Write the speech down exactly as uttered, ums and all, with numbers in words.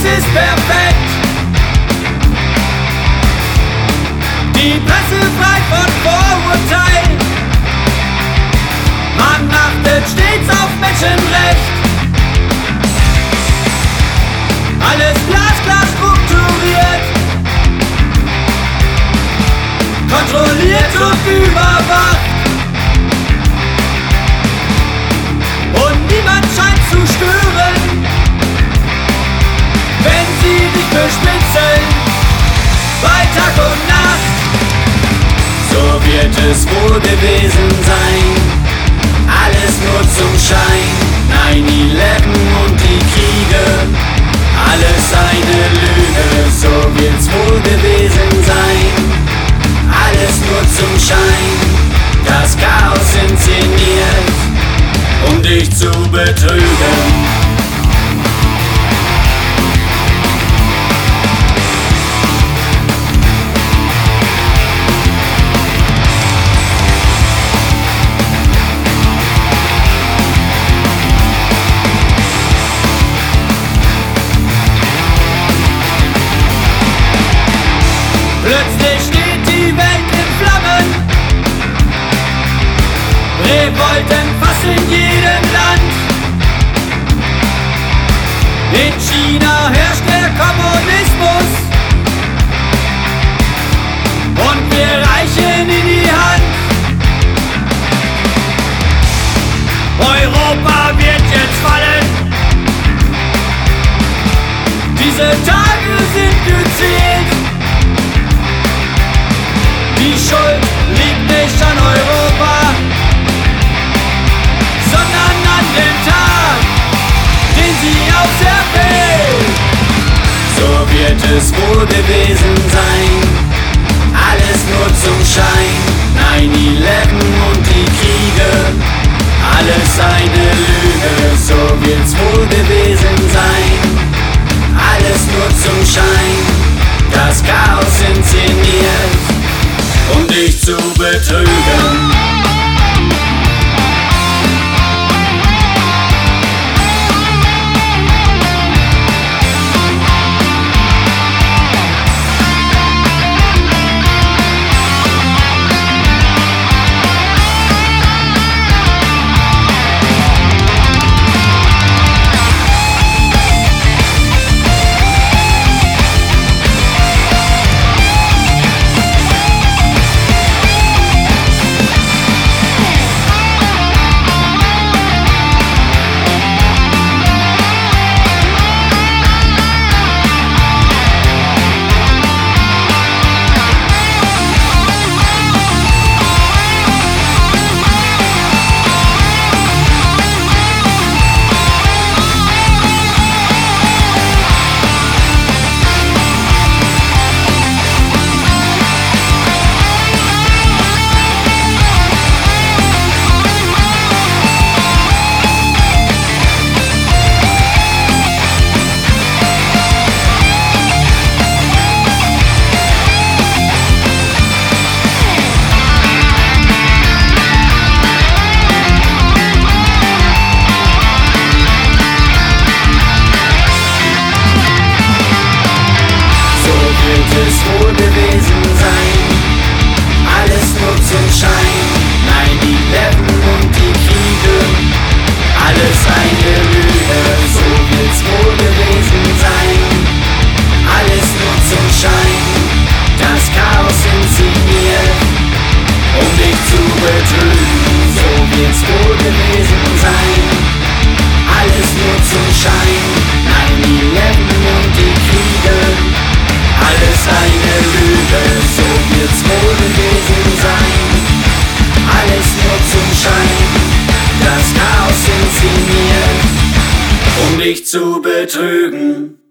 ist perfekt. Die Presse frei von Vorurteil. Man achtet stets auf Menschenrecht. Alles glasklar strukturiert, kontrolliert und überwacht. Und niemand scheint zu stören, wenn sie dich bespitzeln, bei Tag und Nacht. So wird es wohl gewesen sein, alles nur zum Schein. neun elf und die Kriege, alles eine Lüge. So wird's wohl gewesen sein, alles nur zum Schein. Das Chaos inszeniert, um dich zu betrügen. Plötzlich steht die Welt in Flammen, Revolten fast in jedem Land. In China herrscht der Kommunismus und wir reichen in die Hand. Europa wird jetzt fallen, diese Tage sind gezählt. Die Schuld liegt nicht an Europa, sondern an dem Tag, den sie auserwählt. So wird es wohl gewesen sein, alles nur zum Schein. neun elf und die Kriege, alles eine Lüge. So wird's wohl gewesen sein, alles nur zum Schein. Das Chaos inszeniert, um dich zu betrügen. Dich zu betrügen.